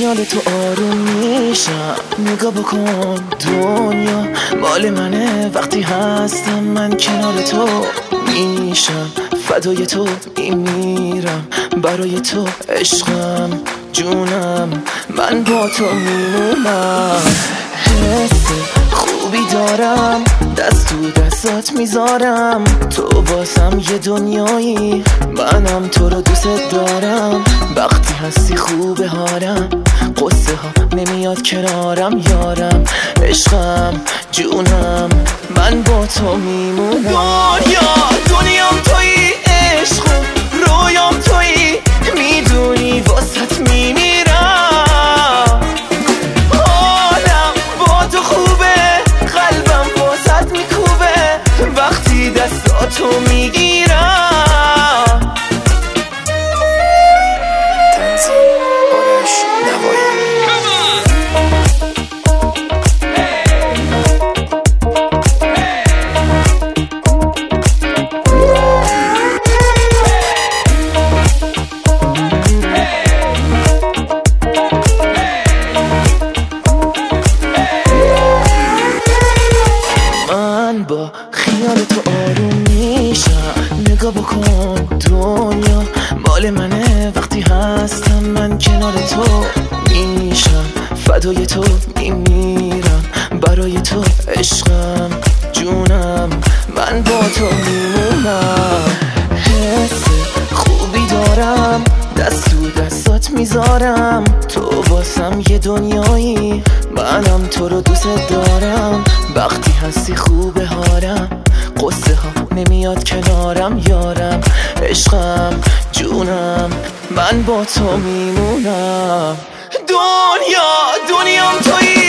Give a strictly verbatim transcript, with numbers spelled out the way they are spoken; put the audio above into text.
خیال تو آروم میشم. نگاه بکن دنیا مال منه، وقتی هستم من کنار تو میشم. فدای تو میمیرم، برای تو عشقم جونم، من با تو میمونم. حس خوبی دارم، دست تو دستات میذارم. تو باسم یه دنیایی، منم تو رو دوست دارم. وقتی هستی خوبه حالم، قصه ها نمیاد کنارم. یارم عشقم جونم، من با تو میمونم. دنیا دنیام تویی، عشق و رویام تویی، میدونی واسط میمیرم. حالم با تو خوبه، قلبم واسط میکوبه وقتی دستاتو میگیرم. تنظیم آرش نوایی. با خیال تو آروم میشم. نگاه بکن دنیا مال منه، وقتی هستم من کنار تو میشم. فدای تو میمیرم، برای تو عشقم جونم، من با تو میمونم. حس خوبی دارم، دست تو دستات میذارم. تو باسم یه دنیایی، منم تو رو دوست دارم. وقتی هستی خوبه حالم، قصه ها نمیاد کنارم. یارم عشقم جونم، من با تو میمونم. دنیا دنیام تویی،